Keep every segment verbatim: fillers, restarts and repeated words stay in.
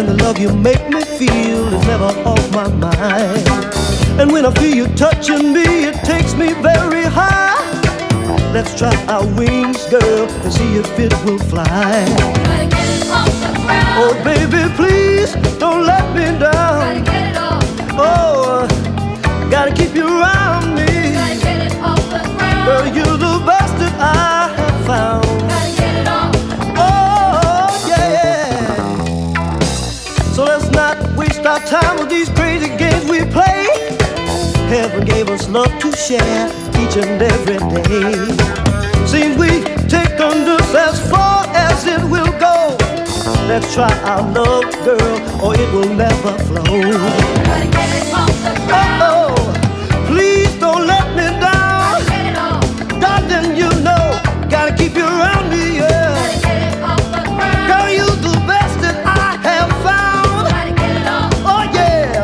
And the love you make me feel is never off my mind. And when I feel you touching me, it takes me very high. Let's try our wings, girl, and see if it will fly. Gotta get it off the ground. Oh, baby, please don't let me down. Gotta get it off. Oh, gotta keep you around me. Gotta get it off the ground. Girl, you're the best that I have found. Gotta get it off. Oh, yeah. So let's not waste our time with these crazy games we play. Heaven gave us love to share each and every day. Seems we take this as far as it will go. Let's try our love, girl, or it will never flow. Gotta get it off the ground. Oh, please don't let me down. Gotta get it off. Darling, you know, gotta keep you around me, yeah. Gotta get it off the ground. Girl, you're the best that I have found. Gotta get it off. Oh, yeah.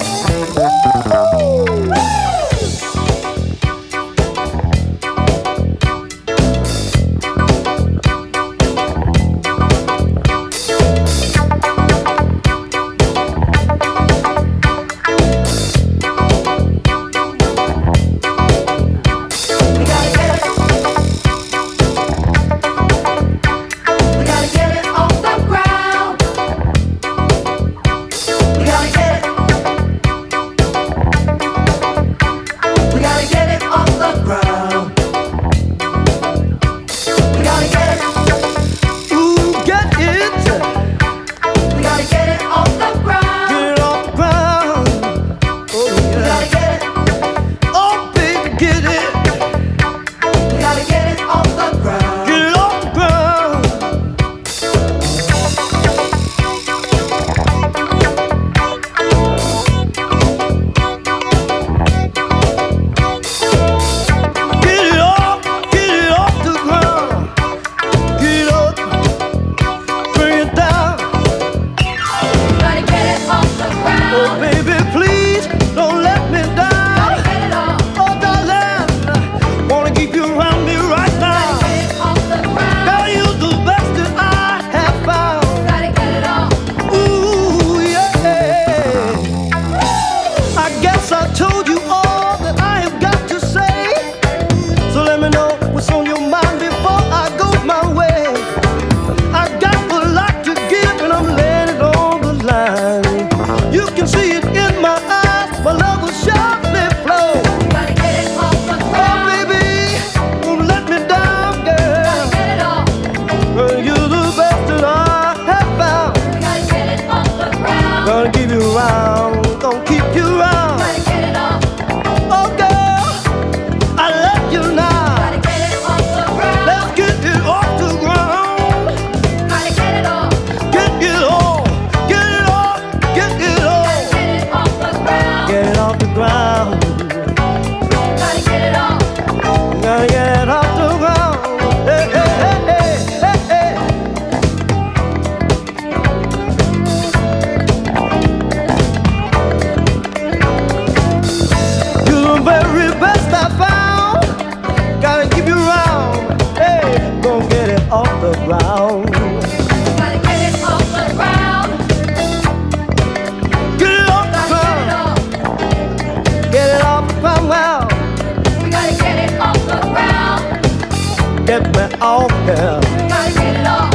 Get me off here. Gotta get it off.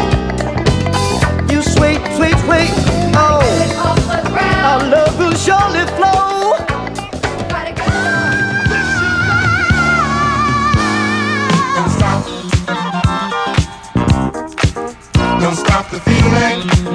You sweet, sweet, sweet. Oh, Get it off the ground. our love will surely flow. Gotta get it off. Don't stop. Don't stop the feeling.